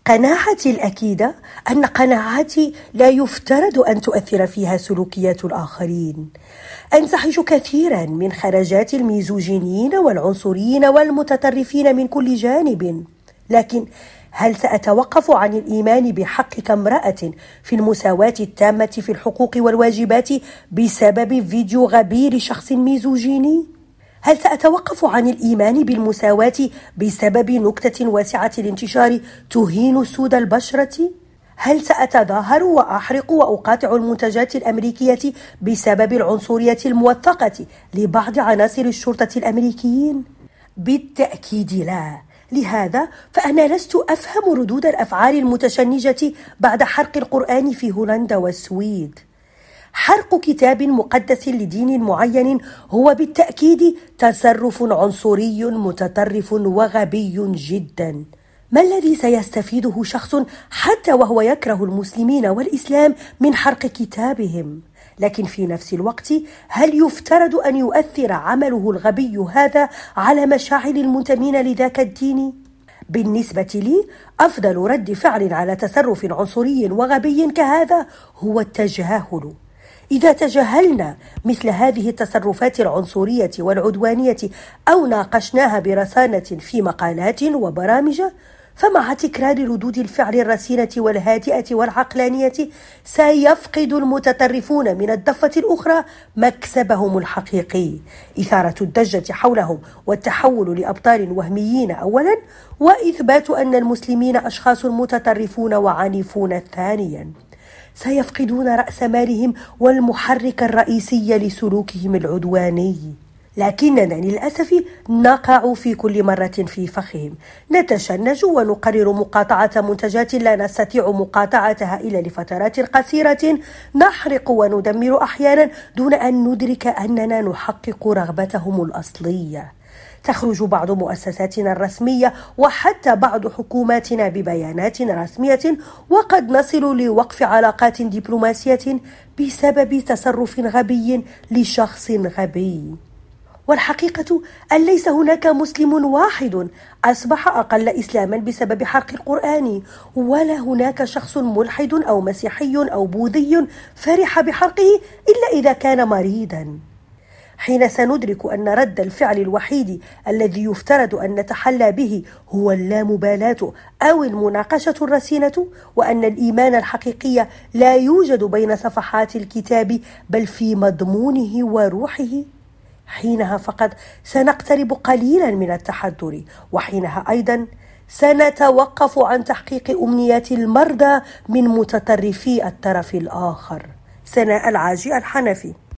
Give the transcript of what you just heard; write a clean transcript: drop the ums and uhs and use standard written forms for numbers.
قناعتي الأكيدة أن قناعاتي لا يفترض أن تؤثر فيها سلوكيات الآخرين. أنزعج كثيرا من خرجات الميزوجينيين والعنصريين والمتطرفين من كل جانب، لكن هل سأتوقف عن الإيمان بحق كامرأة في المساواة التامة في الحقوق والواجبات بسبب فيديو غبي لشخص ميزوجيني؟ هل سأتوقف عن الإيمان بالمساواة بسبب نكتة واسعة الانتشار تهين سود البشرة؟ هل سأتظاهر وأحرق وأقاطع المنتجات الأمريكية بسبب العنصرية الموثقة لبعض عناصر الشرطة الأمريكيين؟ بالتأكيد لا. لهذا فأنا لست أفهم ردود الأفعال المتشنجة بعد حرق القرآن في هولندا والسويد. حرق كتاب مقدس لدين معين هو بالتأكيد تصرف عنصري متطرف وغبي جدا. ما الذي سيستفيده شخص حتى وهو يكره المسلمين والإسلام من حرق كتابهم؟ لكن في نفس الوقت هل يفترض أن يؤثر عمله الغبي هذا على مشاعر المنتمين لذاك الدين؟ بالنسبة لي أفضل رد فعل على تصرف عنصري وغبي كهذا هو التجاهل. إذا تجاهلنا مثل هذه التصرفات العنصرية والعدوانية أو ناقشناها برصانة في مقالات وبرامج، فمع تكرار ردود الفعل الرصينة والهادئة والعقلانية سيفقد المتطرفون من الضفة الأخرى مكسبهم الحقيقي، إثارة الضجة حولهم والتحول لأبطال وهميين أولا، وإثبات أن المسلمين أشخاص متطرفون وعنيفون ثانيا. سيفقدون رأس مالهم والمحرك الرئيسي لسلوكهم العدواني. لكننا للأسف نقع في كل مرة في فخهم، نتشنج ونقرر مقاطعة منتجات لا نستطيع مقاطعتها إلا لفترات قصيرة، نحرق وندمر أحيانا دون أن ندرك أننا نحقق رغبتهم الأصلية. تخرج بعض مؤسساتنا الرسمية وحتى بعض حكوماتنا ببيانات رسمية، وقد نصل لوقف علاقات دبلوماسية بسبب تصرف غبي لشخص غبي. والحقيقة أن ليس هناك مسلم واحد أصبح أقل إسلاما بسبب حرق القرآن، ولا هناك شخص ملحد أو مسيحي أو بوذي فرح بحرقه إلا إذا كان مريضا. حين سندرك أن رد الفعل الوحيد الذي يفترض أن نتحلى به هو اللامبالاة أو المناقشة الرصينة، وأن الإيمان الحقيقي لا يوجد بين صفحات الكتاب بل في مضمونه وروحه، حينها فقط سنقترب قليلا من التحضر، وحينها أيضا سنتوقف عن تحقيق أمنيات المرضى من متطرفي الطرف الآخر. سناء العاجي الحنفي.